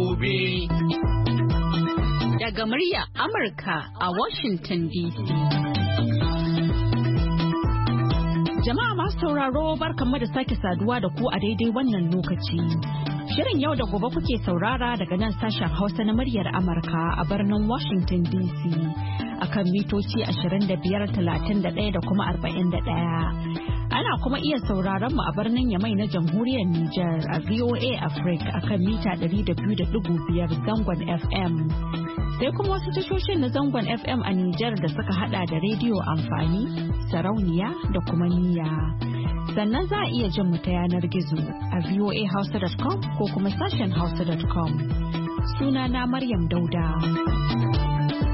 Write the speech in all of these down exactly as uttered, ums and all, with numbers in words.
gobe. Daga muryar Amurka a Washington D C. Jama'a masu sauraro barkanmu da sake saduwa da ku a daidai wannan lokaci. Shirin yau da gobe kuke saurara daga nan sashen Hausa na muryar Amurka a birnin Washington D C akan mitoci ashirin da biyar, talatin da ɗaya da kuma arba'in da ɗaya. Ana kuma iya sauraron mu a birnin Yamai na Jamhuriyar Nijar a V O A Africa akan mita ɗari da biyu da ɗigo biyar zangon F M. Sai kuma wasu tashoshin na zangon F M a Nijar da suka hada da rediyo amfani, sarauniya da kuma niyya. Sannan za a iya jin mu ta yanar gizo a voa hausa dot com ko kuma sashen hausa dot com. Sunana Maryam Dauda.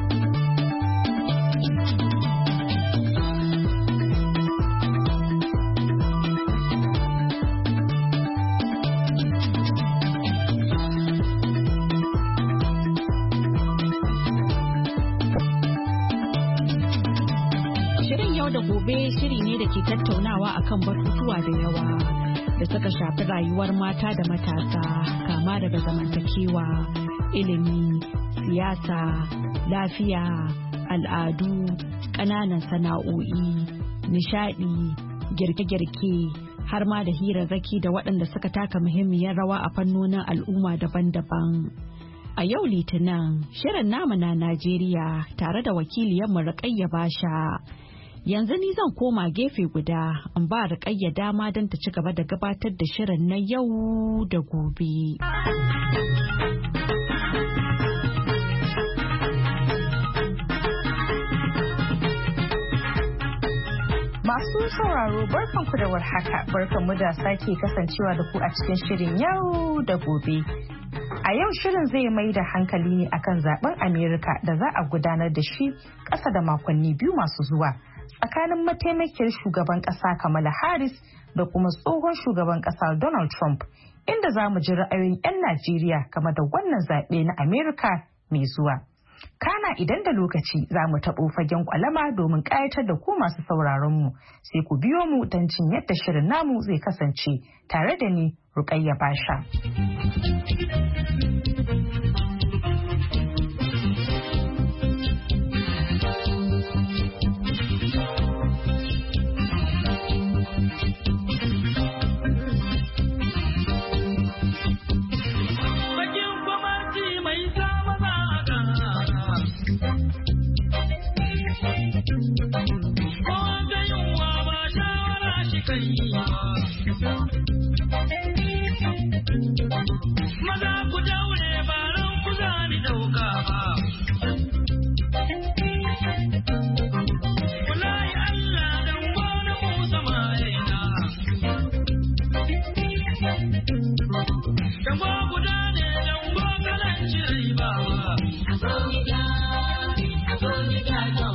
Shiri ne da ke tattaunawa akan batutuwa da yawa da suka shafi rayuwar mata da matasa, kama daga zamantakewa, ilimi, siyasa, lafiya, al'adu, ƙananan sana'o'i, nishadi, girke-girke, har ma da hirarraki da waɗanda suka taka muhimmiyar rawa a fannonin al'umma daban-daban. A yau Litinin, shirin namu na Najeriya tare da wakiliyarmu Rukayya Basha. Yanzu ni zan koma gefe guda in ba Rukayya dama don ta ci gaba da gabatar da shirin na yau da gobe. Masu sauraro barkanku da warhaka, barkanmu da sake kasancewa da ku a cikin shirin yau da gobe. A yau shirin zai mai da hankali ne akan zaben Amerika da za a gudanar da shi ƙasa da makonni biyu masu zuwa. Tsakanin mataimakiyar shugaban kasa Kamala Harris da kuma tsohon shugaban kasa Donald Trump, inda za mu ji ra'ayoyin 'yan Najeriya game da wannan zaɓe na Amerika mai zuwa. Kana idan da lokaci za mu taɓo fagen kwalama domin ƙayatar da ku masu sauraron mu, sai ku biyo mu don cin yadda shirin namu zai kasance tare da ni Rukayya Basha. Maza ku daure ba ran ku zani dauka ba. Wallahi Allah dan wani mu samaina. Dan ba ku dane dan ba kalanci riba. Afronika, Afronika no.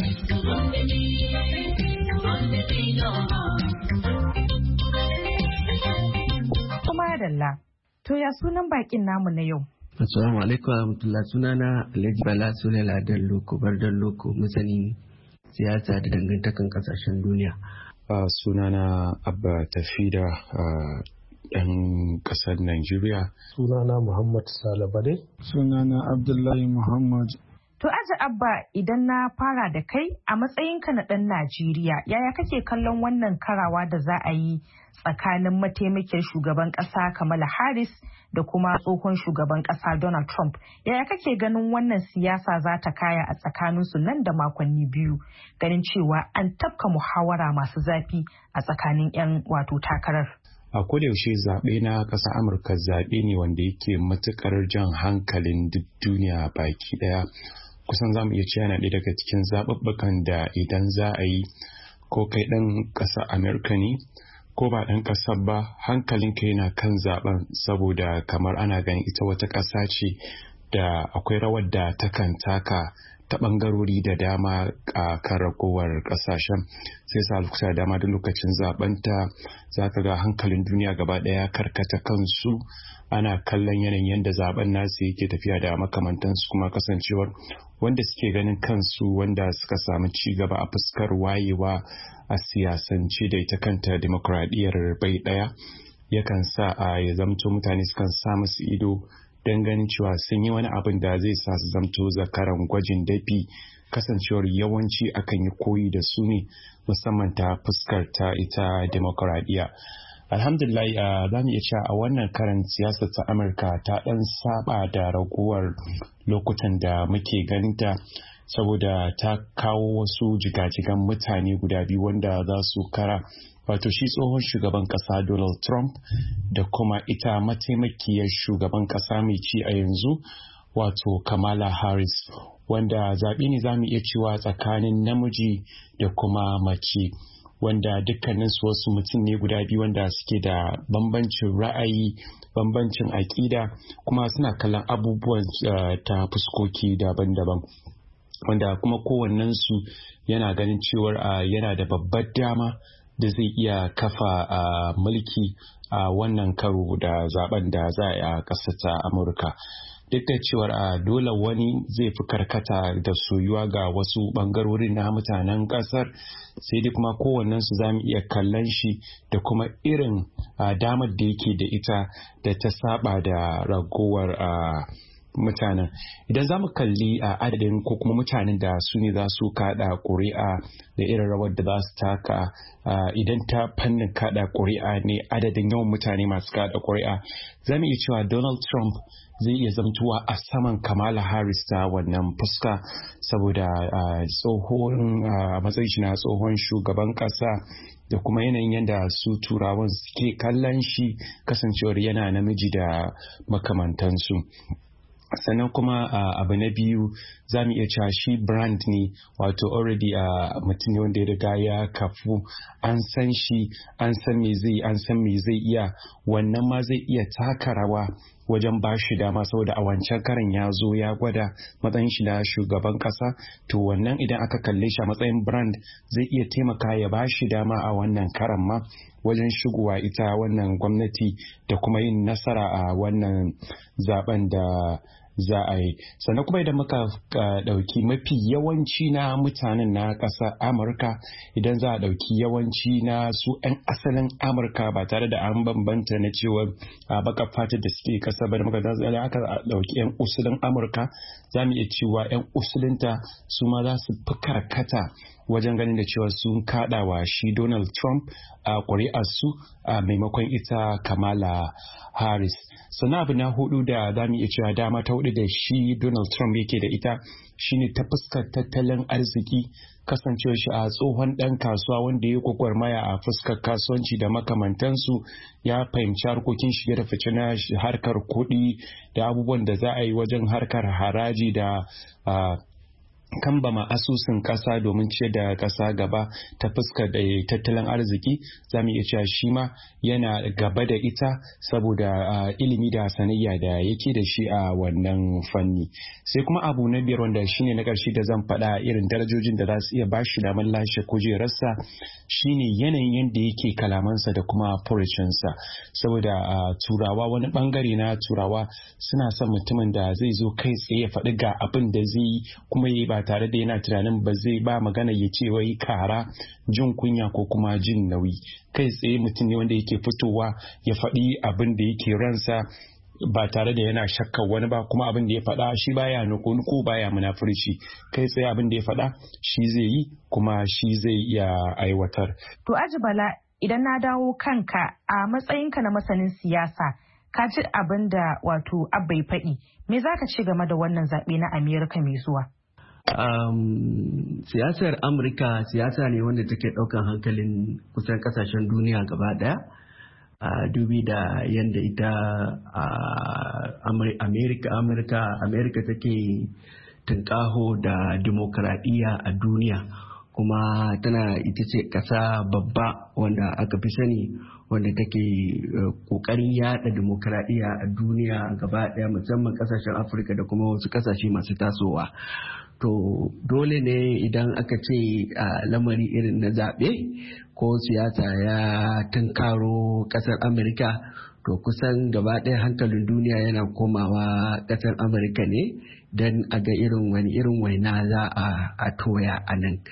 Dalla. To ya sunan bakin namu na yau? Assalamu alaikum warahmatullahi, sunana Alhaji Bala Sule Ladan Loko Bardan Loko, masanin siyasa da dangantakan kasashen duniya. Uh, sunana Abba Tafida, uh, ɗan ƙasar Najeriya. Sunana Muhammad Salabade. Sunana Abdullahi Muhammad. To Aji Abba, idan na fara da kai a matsayinka na ɗan Najeriya, yaya kake kallon wannan karawa da za a yi tsakanin mataimakin shugaban ƙasa Kamala Harris da kuma tsohon shugaban ƙasa Donald Trump? Yaya kake ganin wannan siyasa za ta kaya a tsakaninsu nan da makonni biyu, ganin cewa an tafka muhawara masu zafi a tsakanin 'yan wato takarar? A kodayaushe zaɓe na ƙasar Amurka zaɓe ne wanda yake matuƙar jan hankalin duk duniya baki ɗaya. Kusan za mu iya cewa yana ɗaya daga cikin zaɓuɓɓukan da idan za a yi, ko kai ɗan ƙasar Amurka ne ko ba ɗan ƙasar ba, hankalinka yana kan zaɓen, saboda kamar ana ganin ita wata ƙasa ce da akwai rawar da takan taka ta ɓangarori da dama a kan ragowar ƙasashen. Sai sa lokuta da dama duk lokacin zaɓenta za ka ga hankalin duniya gaba ɗaya karkata kansu, ana kallon yanayin yadda zaɓen nasu yake tafiya da makamantansu, kuma kasancewar wanda suke ganin kansu wanda suka samu ci gaba a fuskar wayewa a siyasance da ita kanta demokradiyyar bai ɗaya, yakan sa a ya zamto mutane sukan sa musu ido don ganin cewa sun yi wani abin da zai sa su zamto zakaran gwajin dafi, kasancewar yawanci akan yi koyi da su ne musamman ta fuskar ta ita demokuraɗiyya. Alhamdulillah za mu iya cewa a wannan karan siyasar ta Amurka ta ɗan saba da raguwar lokutan da muke ganinta, saboda ta kawo wasu jigajigan mutane guda biyu wanda za su kara, wato shi tsohon shugaban kasa Donald Trump da kuma ita mataimakiyar shugaban kasa mai ci a yanzu wato Kamala Harris, wanda zaɓe ne za mu iya cewa tsakanin namiji da kuma mace, wanda dukkaninsu wasu mutum ne guda biyu wanda suke da bambancin ra'ayi, bambancin aƙida, kuma suna kallon abubuwan uh, ta fuskoki daban-daban, wanda kuma kowannensu yana ganin cewar uh, yana da babbar dama da zai iya kafa uh, mulki a uh, wannan karo da zaben da za a yi a ƙasar ta Amurka. Duk da cewar a dole wani zai fi karkata da soyuwa ga wasu bangarorin na mutanen kasar, sai dai kuma kowannensu za mu iya kallon shi da kuma irin damar da yake da ita da ta saba da ragowar mutanen. Idan za mu kalli a adadin ko kuma mutanen da su ne za su kada ƙuri'a da irin rawar da za su taka, idan ta fannin kada ƙuri'a ne adadin yawan mutane masu kada ƙuri'a, za mu iya cewa Donald Trump zai iya zamtuwa a saman Kamala Harris ta wannan fuska, saboda tsohon matsayin shi na tsohon shugaban kasa da kuma yanayin yadda su turawan suke kallon shi kasancewar yana namiji da makamantansu. Sannan kuma uh, abu na biyu za mu iya cewa shi brand ne, wato already uh, mutum ne wanda ya riga ya kafu, an san shi, an san me zai an san me zai iya, wannan ma zai iya taka rawa wajen ba shi dama, saboda a wancan karin ya zo ya gwada matsayin shi na shugaban kasa, to wannan idan aka kalle shi a matsayin brand zai iya taimaka ya ba shi dama a wannan karan ma wajen shigowa ita wannan gwamnati da kuma yin nasara a wannan zaben da za a yi. Sannan kuma idan muka ɗauki mafi yawanci na mutanen na ƙasar Amurka, idan za a ɗauki yawanci na su 'yan asalin Amurka ba tare da an bambanta na cewa a baka fata da suke ƙasa ba, da muka da aka ɗauki 'yan usulin Amurka, za mu iya cewa 'yan usulinta su ma za su fi karkata wajen ganin da cewa sun kaɗa wa shi Donald Trump a ƙuri'arsu a maimakon ita Kamala Harris. Sannan abu na hudu da za mu iya cewa dama ta hudu da shi Donald Trump yake da ita shine ta fuskar tattalin arziki, kasancewar shi a tsohon ɗan kasuwa wanda ya gwagwarmaya a fuskar kasuwanci da makamantansu, ya fahimci harkokin shige da fice na harkar kuɗi da abubuwan da za a yi wajen harkar haraji da uh, kambama asusun kasa domin ciyar da kasa gaba ta fuskar da tattalin arziki. Za mu iya cewa shi ma yana gaba da ita saboda uh, ilimi da sanayya da yake da shi a wannan fanni. Sai kuma abu na biyar wanda shine na ƙarshe da zan faɗa irin darajojin da za su iya bashi damar lashe kujerarsa shine yanayin yadda yake kalamansa da kuma furucinsa, saboda uh, turawa wani bangare na turawa suna son mutumin da zai zo kai tsaye ya faɗi ga abin da zai yi kuma yi ba tare da yana tunanin ba zai ba magana ya ce wai kara, jin kunya ko kuma jin nauyi. Kai tsaye mutum ne wanda yake fitowa ya faɗi abin da yake ransa ba tare da yana shakkar wani ba, kuma abin da ya faɗa shi baya nuku-nuku baya munafurci, kai tsaye abin da ya faɗa shi zai yi kuma shi zai iya aiwatar. To Aji Bala, idan na dawo kanka a matsayinka na masanin siyasa, ka ji abin da wato Abba ya faɗi, me za ka ci game da wannan zaɓe na Amerika mai zuwa? Um, siyasar Amurka siyasa ne wanda take ɗaukan hankalin kusan kasashen duniya gaba ɗaya. Uh, dubi da yadda ita uh, Amerika Amerika Amerika take tunƙaho da dimokuraɗiyya a duniya, kuma tana ita ce ƙasa babba wanda aka fi sani wanda take ƙoƙarin yada dimokuraɗiyya a duniya gaba ɗaya, musamman ƙasashen Afirka da kuma wasu ƙasashe masu tasowa. To dole ne idan aka ce a lamari irin na zaɓe ko siyasa ya tunkaro ƙasar Amurka, to kusan gaba ɗaya hankalin duniya yana komawa ƙasar Amurka ne don a ga irin wani irin waina za a toya a nan.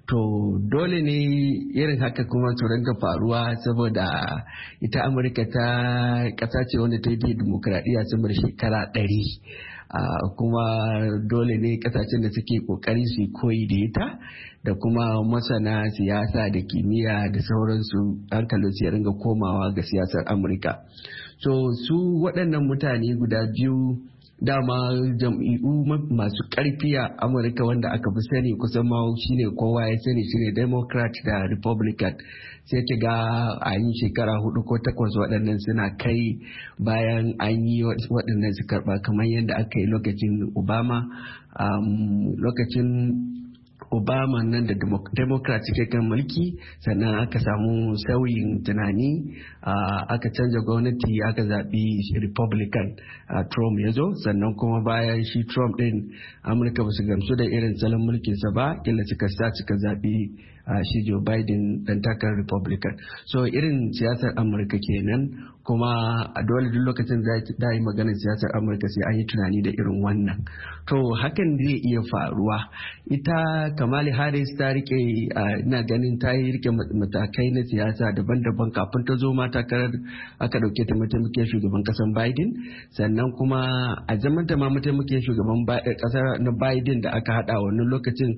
to dole ne irin haka kuma su rinka faruwa saboda ita amurka ta ƙasa ce wanda ta yi dimokuraɗiyya sama da shekara ɗari. Uh, kuma dole ne kasashen da suke kokari su koyi da ita da kuma masana siyasa da kimiyya da sauransu hankalin su ya ringa komawa ga siyasar amurka. So su waɗannan mutane guda biyu dama jam'iyyu masu ƙarfi a amurka wanda aka fi sani kusan ma shine kowa ya sani shine democrat da republican, sai ki ga a yi shekara hudu ko takwas waɗannan suna kai bayan an yi waɗannan su karɓa kamar yadda aka yi lokacin obama. um, lokacin obama nan da democrat suke kan mulki sannan aka samu sauyin tunani, uh, aka canza gwamnati aka zaɓi republican, uh, trump ya zo, sannan kuma bayan shi trump ɗin amurka ba su gamsu da irin salon mulkinsa ba kila suka sa suka zaɓi uh, shi joe biden dan takarar republican. So irin siyasar amurka kenan, kuma a dole duk lokacin da yi maganar siyasar amurka sai an yi tunani da irin wannan. To hakan zai iya faruwa. Ita kamali harris ta rike, ina ganin ta yi rike matakai na siyasa daban-daban kafin ta zo ma takarar aka dauke ta mataimakiyar shugaban kasan biden, sannan kuma a zaman ta ma mataimakiyar shugaban kasar na biden da aka hada wannan lokacin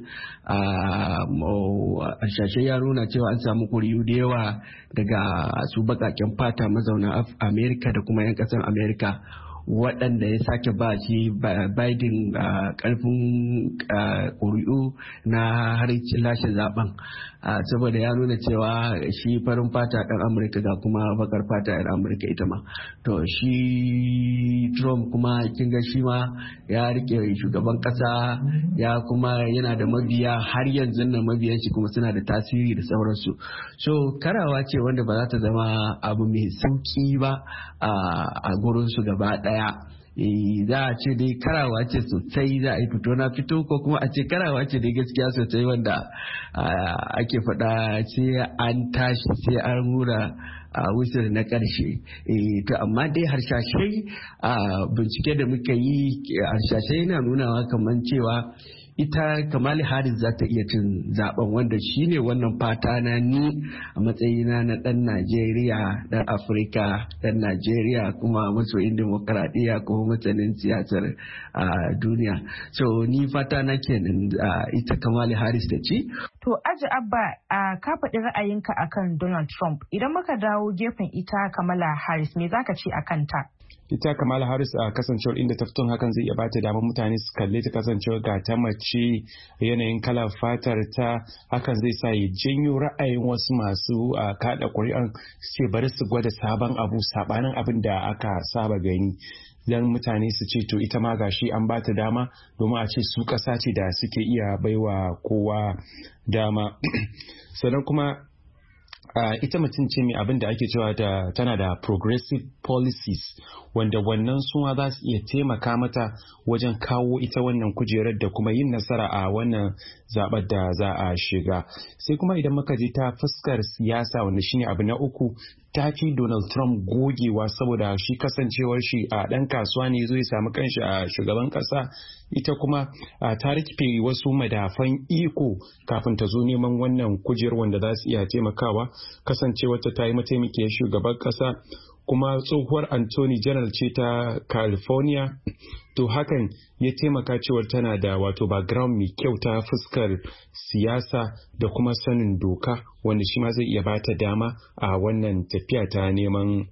a shashe ya nuna cewa an samu kuri'u da yawa daga su bakaken fata mazauna amerika da kuma 'yan kasar amerika waɗanda ya sake ba shi Biden ƙarfin ƙuri'u na har lashe zaben, saboda ya nuna cewa shi farin fata ɗan Amurka ga kuma bakar fata ɗan Amurka ita ma. To shi Trump kuma kin ga shi ma ya rike shugaban ƙasa, ya kuma yana da mabiya har yanzu nan mabiyan shi kuma suna da tasiri da sauransu. So karawa ce wanda ba za ta zama abu mai sauki ba a gurin su gaba ɗaya. Za a ce dai karawa ce sosai, za a yi fito na fito ko kuma a ce karawa ce dai gaskiya sosai wanda ake faɗa sai an tashi sai an rura a wusir na ƙarshe. To amma dai harshashai bincike da muka yi, harshashai yana nunawa kamar cewa ita Kamala Harris za ta iya cin zaben, wanda shine wannan fata na ni a matsayina na dan Najeriya, dan Afirka, dan Najeriya kuma masoyin demokaradiyya kuma masanin siyasar duniya. So ni fata na kenan ita Kamala Harris ta ci. To Aji Abba, ka faɗi ra'ayinka akan Donald Trump. Idan muka dawo gefen ita Kamala Harris, me zaka ce akan ta? Ita Kamala Harris a kasancewar inda ta fito hakan zai iya bata damar mutane su kalle ta kasancewar ga ta mace, yanayin kalar fatar ta, hakan zai sa ya janyo ra'ayin wasu masu kada ƙuri'an sai bari su gwada sabon abu sabanin abin da aka saba gani. Dan mutane su ce to ita ma gashi an bata dama domin a ce su ƙasa ce da suke iya baiwa kowa dama. Sannan kuma Uh, ita mutum ce mai abin da ake cewa da tana da progressive policies wanda wannan suma za su iya taimaka mata wajen kawo ita wannan kujerar da kuma yin nasara a wannan zaɓar da za a shiga. Sai kuma idan muka je ta fuskar siyasa wanda shine abu na uku, ta fi Donald Trump gogewa saboda shi kasancewar shi a ɗan kasuwa ne zai samu kanshi a shugaban ƙasa, ita kuma ta rikife wasu madafan iko kafin ta zo neman wannan kujerar wanda za su iya taimakawa, kasancewar ta yi mataimakiyar shugaban ƙasa kuma tsohuwar Attorney General ce ta California. To hakan ya taimaka cewar tana da wato background mai kyau ta fuskar siyasa da kuma sanin doka, wanda shi ma zai iya bata dama a wannan tafiya ta neman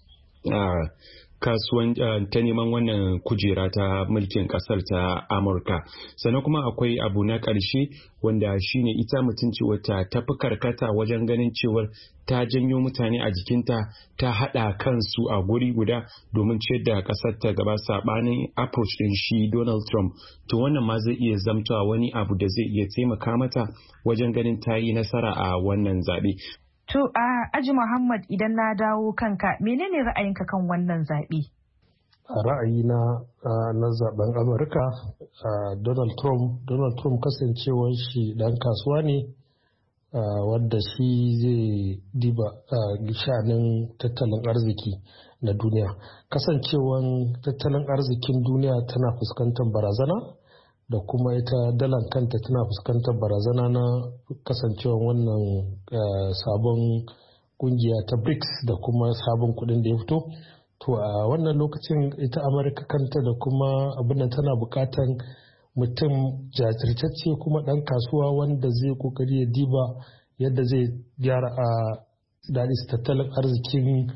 kasuwan ta neman wannan kujera ta mulkin kasar ta Amurka. Sannan kuma akwai abu na ƙarshe wanda shine ita mutunci wata tafi karkata wajen ganin cewar ta janyo mutane a jikinta, ta haɗa kansu a guri guda domin ciyar da ƙasar ta gaba saɓanin approach ɗin shi Donald Trump. To wannan ma zai iya zamtawa wani abu da zai iya taimaka mata wajen ganin ta yi nasara a wannan zaɓe. To a uh, Aji Muhammad, idan na dawo kanka, menene ra'ayinka kan wannan zaɓe? A ra'ayina uh, na zaben Amurka, uh, Donald Trump, Donald Trump kasancewar shi ɗan kasuwa ne uh, wadda shi zai diba uh, shanin tattalin arziki na duniya. Kasancewan tattalin arzikin duniya tana fuskantar barazana da kuma ita dalar kanta tana fuskantar barazana na kasancewa wannan sabon kungiya ta brics da kuma sabon kudin da ya fito. To a wannan lokacin ita amurka kanta da kuma abin da tana bukatan mutum jajirtacce kuma dan kasuwa wanda zai kokari ya diba yadda zai gyara a daɗi tattalin arzikin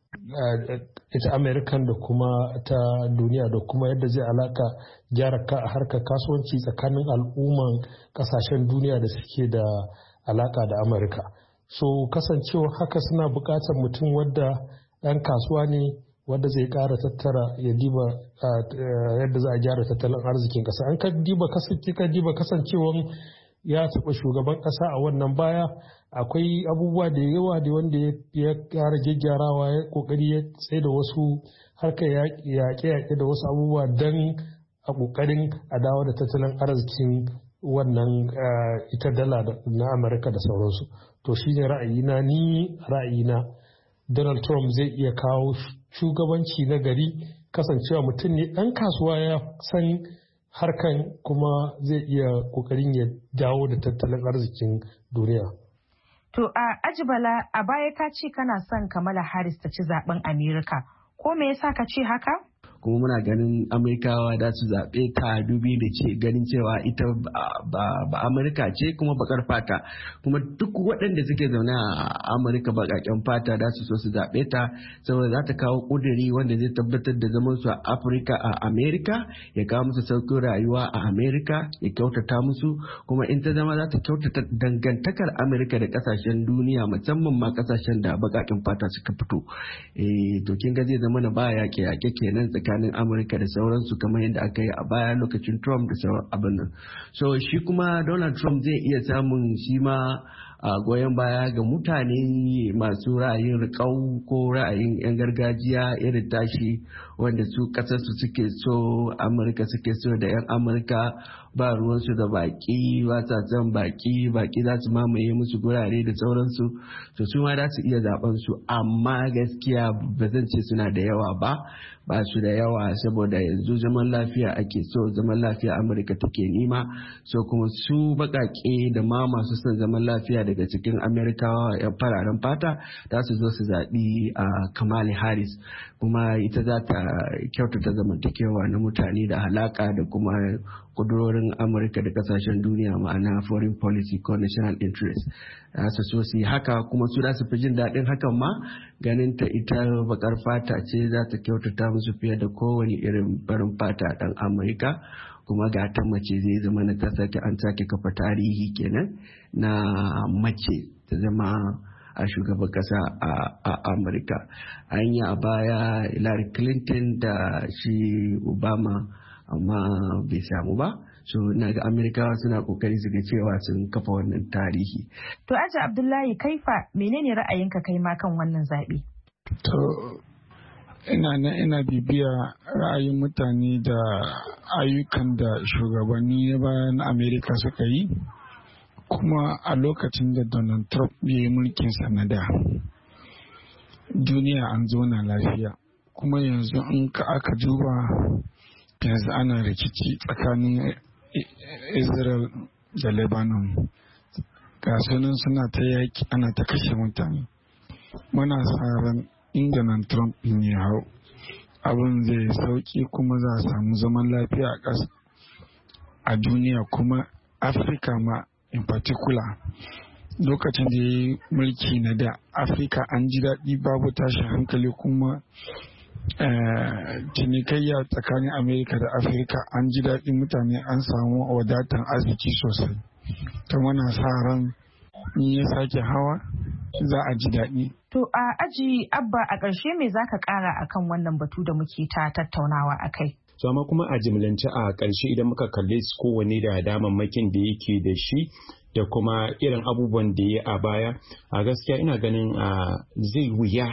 ita amerikan da kuma ta duniya da kuma yadda zai alaka gyara ka a harkar kasuwanci tsakanin al'umman kasashen duniya da suke da alaka da amurka. So kasancewa haka suna bukatar mutum wadda ɗan kasuwa ne wadda zai ƙara tattara ya diba yadda za a gyara tattalin arzikin ƙasa. An ka diba kasancewan ya taɓa shugaban ƙasa a wannan baya akwai abubuwa da yawa da wanda ya ƙara gyaggyarawa ya ƙoƙari ya tsaye da wasu harkar yaƙe-yaƙe da wasu abubuwa don a ƙoƙarin a dawo da tattalin arzikin wannan ita dala na Amurka da sauransu. To shi ne ra'ayina ni ra'ayina Donald Trump zai iya kawo shugabanci na gari kasancewa mutum ne ɗan kasuwa ya san harkan kuma zai iya ƙoƙarin ya dawo da tattalin arzikin duniya. To a Ajibala a baya ka ce kana son Kamala Harris ta ci zaben Amerika. Ko me yasa ka ce haka? Kuma muna ganin Amerikawa da su zaɓe ta dubi da ce ganin cewa ita ba Amurka ce kuma bakar fata, kuma duk waɗanda suke zaune a Amurka baƙaƙen fata da su so su zaɓe ta saboda za ta kawo ƙuduri wanda zai tabbatar da zaman su a Afirka a Amerika, ya kawo musu sauƙin rayuwa a Amerika, ya kyautata musu, kuma in ta zama za ta kyautata dangantakar Amurka da ƙasashen duniya musamman ma ƙasashen da baƙaƙen fata suka fito. Eh to kin ga zai zama na ba yaƙe-yaƙe kenan tsakanin Amurka da sauransu kamar yadda aka yi a baya lokacin Trump da sauran abin nan. So shi kuma Donald Trump zai iya samun shi ma a goyon baya ga mutane masu ra'ayin riƙau ko ra'ayin 'yan gargajiya irin tashi wanda su ƙasarsu suke so, Amurka suke so da 'yan Amurka ba ruwansu da baƙi, ba sa son baƙi, baƙi za su mamaye musu gurare da sauransu. To su ma za su iya zaben su, amma gaskiya ba zan ce suna da yawa ba, ba su da yawa saboda yanzu zaman lafiya ake so, zaman lafiya Amurka take nima. So kuma su baƙaƙe da ma masu son zaman lafiya daga cikin Amerikawa 'yan fararen fata za su zo su zaɓi a Kamala Harris, kuma ita za ta kyautata zamantakewa na mutane da halaka da kuma kudurorin Amurka da kasashen duniya, ma'ana foreign policy ko national interest. Za su so su yi haka, kuma su za su fi jin daɗin hakan ma ganin ta ita bakar fata ce za ta kyautata musu fiye da kowane irin barin fata ɗan Amurka. Kuma ga ta mace zai zama na ta sake an sake kafa tarihi kenan na mace ta zama a shugaban kasa a Amurka. An yi a baya Hillary Clinton da shi Obama, amma bai samu ba. So na ga Amerikawa suna kokari su ga cewa sun kafa wannan tarihi. To Aji Abdullahi Kaifa, menene ra'ayinka kai ma kan wannan zaɓe? To ina na ina bibiya ra'ayin mutane da ayyukan da shugabanni na bayan Amerika suka yi, kuma a lokacin da Donald Trump ya yi mulkin sanada duniya an zauna lafiya, kuma yanzu in ka aka duba yanzu ana rikici tsakanin Israel da Lebanon, ga sunan suna ta yaki ana ta kashe mutane. Muna sa ran in Donald Trump ya hau abin zai sauki, kuma za a samu zaman lafiya a ƙasa a duniya, kuma Afirka ma in particular. Lokacin da ya yi mulki na da Afirka an ji daɗi, babu tashin hankali, kuma cinikayya tsakanin Amerika da Afirka an ji daɗi, mutane an samu wadatan arziki sosai. Ta muna sa ran in ya sake hawa za a ji daɗi. To a Aji Abba, a ƙarshe me za ka ƙara akan wannan batu da muke ta tattaunawa a kai? So amma kuma a jimlance a ƙarshe idan muka kalle su kowane da damammakin da yake da shi da kuma irin abubuwan da ya a baya, a gaskiya ina ganin zai wuya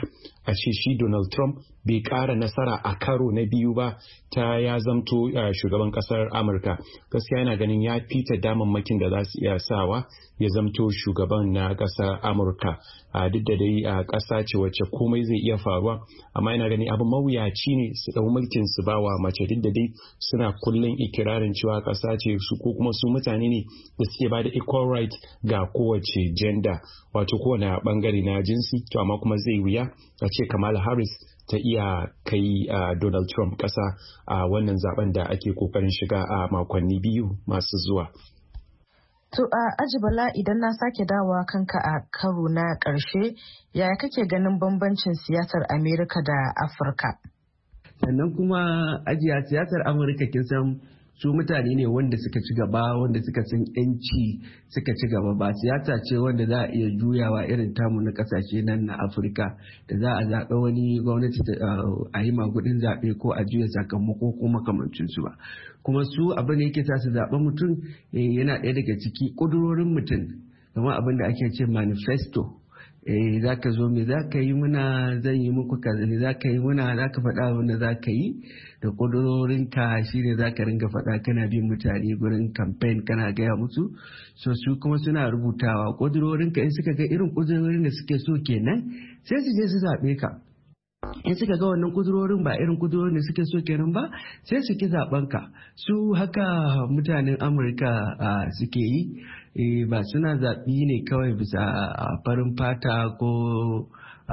a ce shi Donald Trump bai ƙara nasara a karo na biyu ba ta ya zamto uh, shugaban ƙasar Amurka. Gaskiya yana ganin ya fita damammakin da za su iya sawa ya zamto shugaban na ƙasar Amurka. Uh, duk da dai uh, ƙasa ce wacce komai zai iya faruwa, amma yana ganin abu mawuyaci ne su ɗau mulkin su bawa mace, duk da dai suna kullum ikirarin cewa ƙasa ce su ko kuma su mutane ne da suke ba da equal right ga kowace gender, wato kowane bangare na jinsi. To amma kuma zai wuya a ce Kamala Harris ta iya kai uh, Donald Trump ƙasa a uh, wannan zaben da ake kokarin shiga a uh, makonni biyu masu zuwa. To a uh, Ajibala, idan na sake dawowa kanka a karo na ƙarshe, yaya kake ganin bambancin siyasar Amerika da Afirka? Sannan kuma ajiya siyasar Amurka kin san su mutane ne wanda suka ci gaba, wanda suka san yanci suka ci gaba, ba siyasa ce wanda za a iya juyawa irin tamu na kasashe nan na Afirka da za a zaɓa wani gwamnati a yi magudin zaɓe ko a juya sakamako ko makamancinsu ba. Kuma su abin da yake sa su zaɓa mutum yana ɗaya daga ciki ƙudurorin mutum, kamar abin da ake ce manifesto. Eh, za ka zo me za ka yi muna, zan yi muku kaza ne za ka yi muna, za ka faɗa wanda za ka yi da ƙudurorinka shi ne za ka ringa faɗa, kana bin mutane gurin campaign kana gaya musu. So su kuma suna rubutawa ƙudurorinka, in suka ga irin ƙudurorin da suke so kenan sai su je su zaɓe ka. In suka ga wannan kudurorin ba irin kudurorin da suke so kenan ba sai su ki zaben ka. Su haka mutanen Amurka suke yi, ba suna zaɓi ne kawai bisa farin fata ko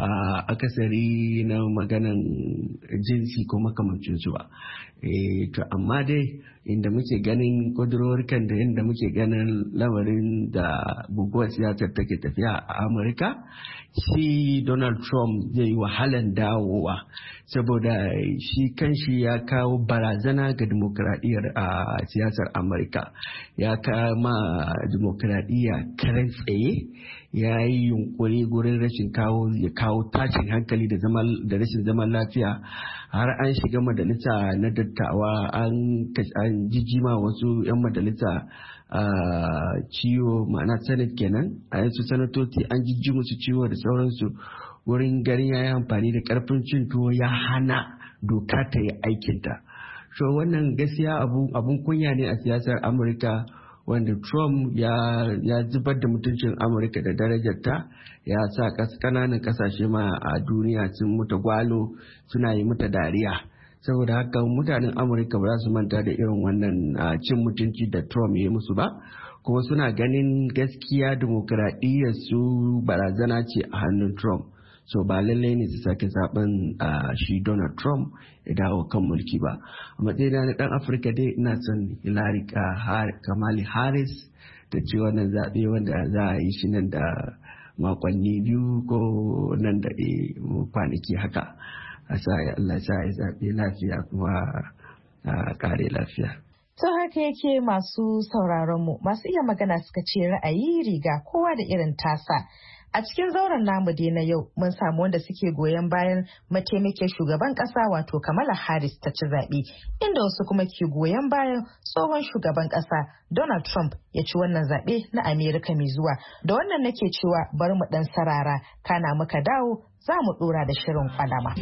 akasari na maganan jinsi ko makamancinsu ba. To amma dai inda muke ganin kudurorikan da inda muke ganin lamarin da guguwar siyasar take tafiya a Amurka, shi Donald Trump zai yi wahalan dawowa saboda shi kanshi ya kawo barazana ga dimokuraɗiyyar a siyasar Amurka. Ya kama dimokuraɗiyya karen tsaye, ya yi yunkuri gurin rashin kawo ya kawo tashin hankali da rashin zaman lafiya, har an shiga majalisa na dattawa an jijima wasu 'yan majalisa ciwo, ma'ana senate kenan, a yansu sanatoci an jijji musu ciwo da sauransu, wurin ganin ya yi amfani da karfin cin tuwo ya hana doka ta yi aikinta. So wannan gaskiya abun kunya ne a siyasar Amurka, wanda Trump ya, ya zubar da mutuncin Amurka da darajarta, ya sa kananan kasashe ma a duniya sun muta gwalo suna yi mata dariya. Saboda haka mutanen Amurka ba za su manta da irin wannan cin mutunci da Trump ya musu ba, kuma suna ganin gaskiya dimokuraɗiyyar su barazana ce a hannun Trump. So ba lallai ne su sake zaben shi Donald Trump ya dawo kan mulki ba. A matsayina na dan Afirka dai ina son Hillary Kamala Harris da ce wannan zaɓe wanda za a yi shi nan da makonni biyu ko nan da kwanaki haka. A sa Allah sa ya zaɓe lafiya kuma a kare lafiya. To haka yake masu sauraron mu, masu iya magana suka ce ra'ayi riga kowa da irin tasa. A cikin zauren namu dai na yau mun samu wanda suke goyon bayan mataimakin shugaban kasa wato Kamala Harris ta ci zaɓe, inda wasu kuma ke goyon bayan tsohon shugaban kasa Donald Trump ya ci wannan zaɓe na Amerika mai zuwa. Da wannan nake cewa bari mu ɗan sarara, kana muka dawo za mu ɗora da shirin kwalama.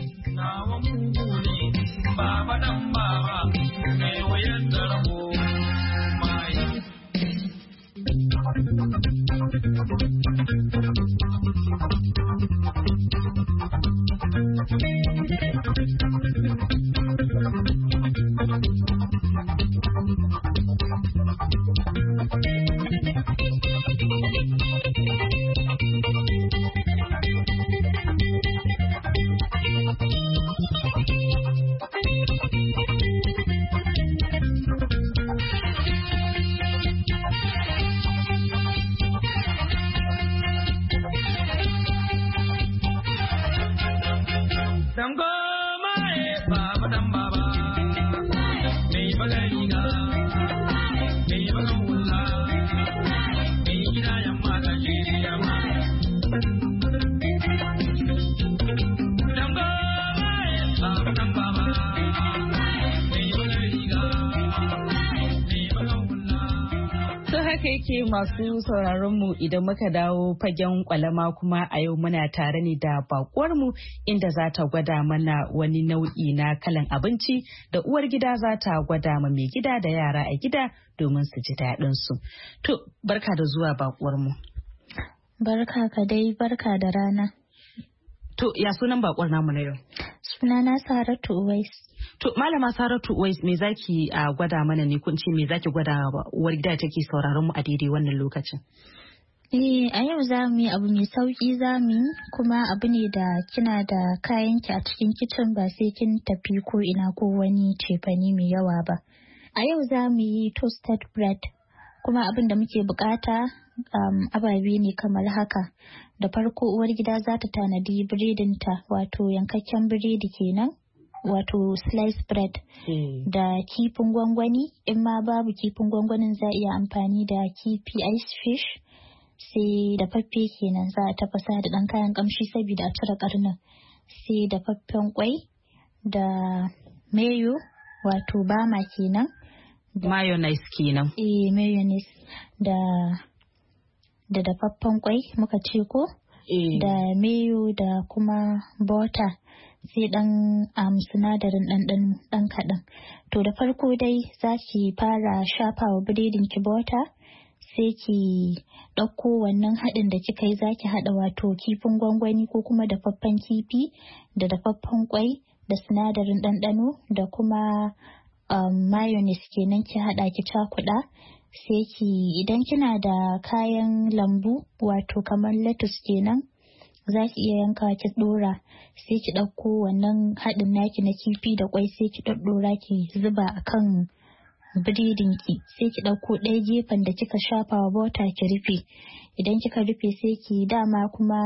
haka yake masu sauraron mu idan muka dawo fagen kwalama kuma a yau muna tare ne da bakuwar mu inda za ta gwada mana wani nau'i na kalan abinci da uwar gida za ta gwada ma mai gida da yara a gida domin su ji daɗin su. To barka da zuwa bakuwar mu. Barka ka dai, barka da rana. To ya sunan bakuwar namu na yau? Sunana Saratu Uwais. To Malama Saratu Uwais me zaki a gwada mana ne kun ce me zaki gwada uwar gida take sauraron mu a daidai wannan lokacin? Eh a yau za mu yi abu mai sauki za mu yi kuma abu ne da kina da kayanki a cikin kicin ba sai kin tafi ko ina ko wani cefane mai yawa ba. A yau za mu yi toasted bread kuma abin da muke bukata um, ababe ne kamar haka. Da farko uwar gida za ta tanadi biredinta wato yankakken biredi kenan. Wato slice bread mm. da kifin gwangwani in ma babu kifin gwangwanin za iya amfani da kifi ice fish sai da faffe kenan za a tafasa da ɗan kayan kamshi saboda a cire karnin sai da faffen kwai da mayo wato bama kenan mayonnaise kenan eh mayonnaise da da dafaffen kwai muka ce ko mm. da mayo da kuma butter sai dan um, sinadarin ɗanɗano ɗan kaɗan. To da farko dai za ki fara shafa wa biredin ki bota sai ki ɗauko wannan haɗin da kika yi za ki haɗa wato kifin gwangwani ko kuma dafaffen kifi da dafaffen kwai da sinadarin ɗanɗano da kuma um, mayonnaise kenan ki haɗa ki cakuɗa sai ki idan kina da kayan lambu wato kamar lettuce kenan za ki iya yanka ki dora sai ki ɗauko wannan haɗin naki na kifi da kwai sai ki ɗaɗɗora ki zuba akan biredin ki sai ki ɗauko ɗaya gefen da kika shafa wa bota ki rufe idan kika rufe sai ki dama kuma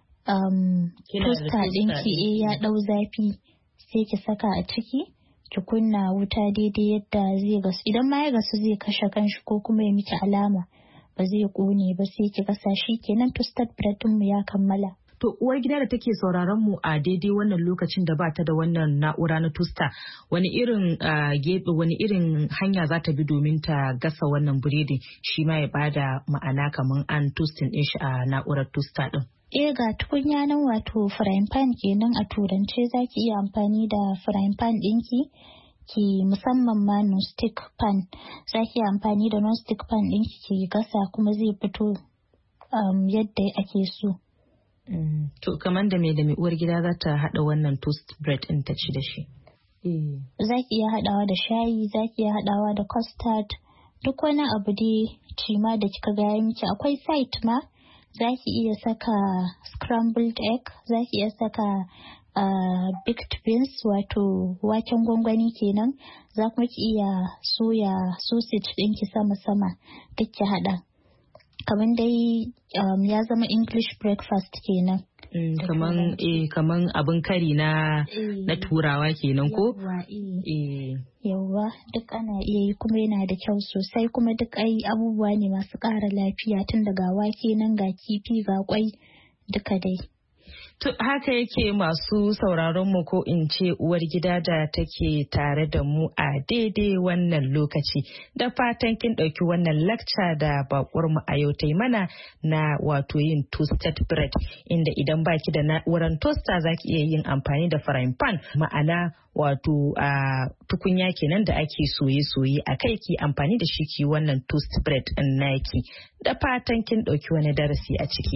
um, toaster ɗinki eh ya ɗau zafi sai ki saka a ciki ki kunna wuta daidai yadda zai gasu idan ma ya gasu zai kashe kanshi ko kuma ya miki alama ba zai ƙone ba sai ki gasa shi kenan toasted bread mu ya kammala. To uwar gida da take sauraron mu a daidai wannan lokacin da ba ta da wannan na'ura na toaster wani irin gebe wani irin hanya za ta bi domin ta gasa wannan biredi shi ma ya bada ma'ana kaman an toasting din shi a na'urar toaster din. Eh ga tukunya nan wato frying pan kenan a turance zaki iya amfani da frying pan ɗinki ki musamman ma non-stick pan zaki iya amfani da non-stick pan ɗinki ki gasa kuma zai fito um, yadda ake so. Mm. To kamar da mai da mai uwar gida za ta haɗa wannan toast bread ɗin ta ci da shi. Mm. Za ki iya haɗawa da shayi, za ki iya haɗawa da custard, duk wani abu dai cima da kika gaya miki akwai site ma za ki iya saka scrambled egg, za ki iya saka uh, baked beans wato waken gwangwani kenan, za kuma ki iya soya sausage ɗinki sama-sama duk ki haɗa. Kaman dai um, ya zama English breakfast kenan. Mm, kaman eh, kaman abin kari na e, na turawa kenan ko? Yawwa, e. Yawwa duk ana iya yi kuma yana da kyau sosai kuma duk ai abubuwa ne masu ƙara lafiya tun daga wake nan ga kifi ga kwai duka dai. To haka yake masu sauraron mu ko in ce uwar gida da take tare da mu a daidai wannan lokaci. Da fatan kin ɗauki wannan lecture da bakwar mu a yau tai mana na wato yin toasted bread inda idan baki da na'urar toaster zaki iya yin amfani da frying pan ma'ana wato a tukunya kenan da ake soye-soye a kai ki amfani da shi ki wannan toast bread ɗin naki. Da fatan kin ɗauki wani darasi a ciki.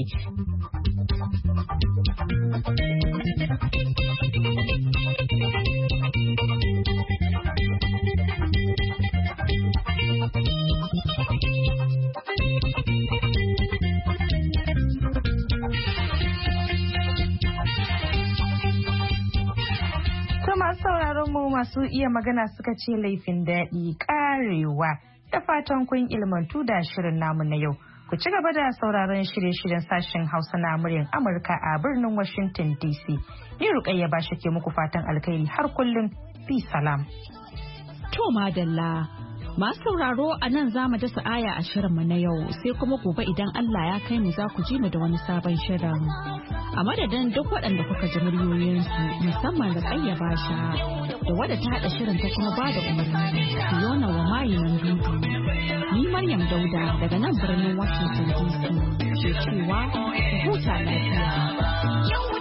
Masu sauraron mu masu iya magana suka ce laifin daɗi ƙarewa da fatan kun ilmantu da shirin namu na yau. Ku ci gaba da sauraron shirye-shiryen sashen Hausa na muryar Amurka a birnin Washington D C. Ni Rukayya ba shi ke muku fatan alkhairi har kullum. Bi salam. To madalla. Masu sauraro a nan za mu dasa aya a shirinmu na yau sai kuma gobe idan Allah ya kai mu za ku ji mu da wani sabon shirin. A madadin duk waɗanda kuka ji muryoyinsu musamman da ƙayya basha da wadda ta haɗa shirin ta kuma ba da umarni Fiona wa mayi nan dudu. Maryam Dauda daga nan birnin Washington D C ke cewa huta lafiya.